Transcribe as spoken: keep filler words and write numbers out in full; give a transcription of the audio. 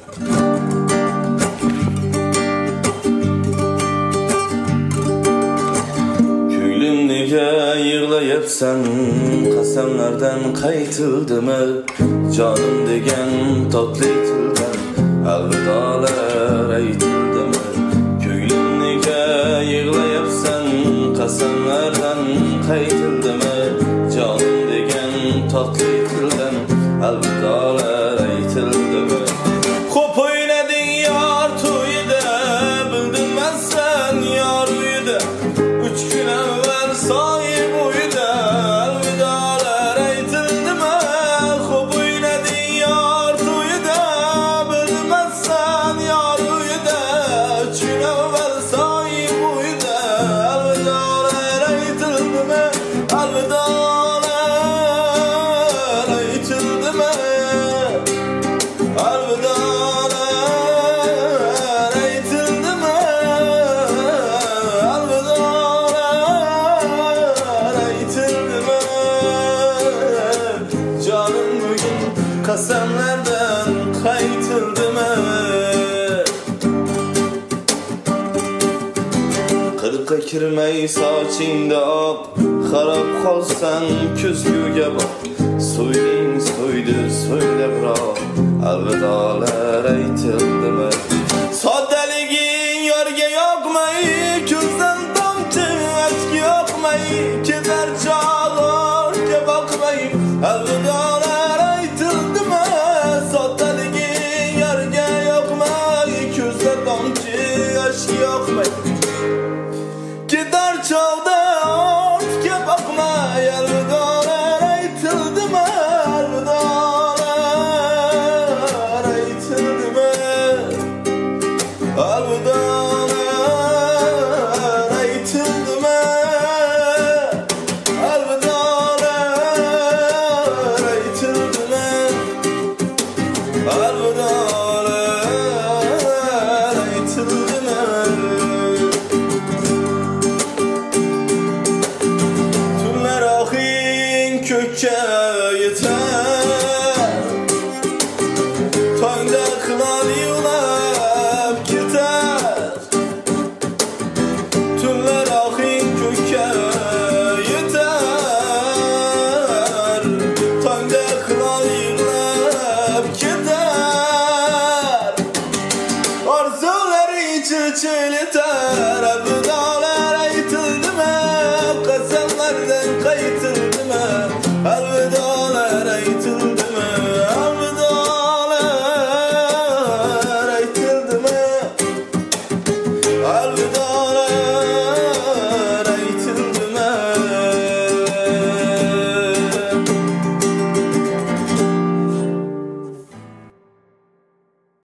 Ko'nglim nega yig'layapsan, qasamlardan qaytildimi? Jonim degan totli tildan alvidolar aytildimi? Ko'nglim nega yig'layapsan, qasamlardan qaytildimi? Jonim degan totli tildan alvidolar aytildimi? Xo'p o'ynading yor to'yida, bildim men sen yor uyida. Uch kun avval soyib uyida alvidolar aytildimi? Xo'p o'ynading yor to'yida, bildim men sen yor uyida. Uch kun avval soyib uyida alvidolar aytildimi? Alvidolar aytildimi? Alvidolar aytildimi? Alvidolar aytildimi? Jonim bugün qasamlardan qaytildimi? Qirqqa kirmay sochingda oq, xarob qolsan ko'zguga boq. So'yding so'ydi so'yla biroq alvidolar aytildimi? Soddaliging yorga yoqmay, ko'zdan tomchi aşk yoqmay, ketar chog'ga boqmay alvidolar aytildimi? Soddaliging yorga yoqmay, ko'zdan tomchi aşk yoqmay, ketar chog'da ortga boqmay alvidolar aytildimi? Alvidolar aytildimi? Alvidolar aytildimi? Alvidolar aytildimi? Alvidolar aytildimi? Tunlar oxing ko'kka yetar, tongda hilol yig'lab ketar. Tunlar oxing ko'kka yetar, tongda hilol yig'lab ketar. Orzular ichi chilitar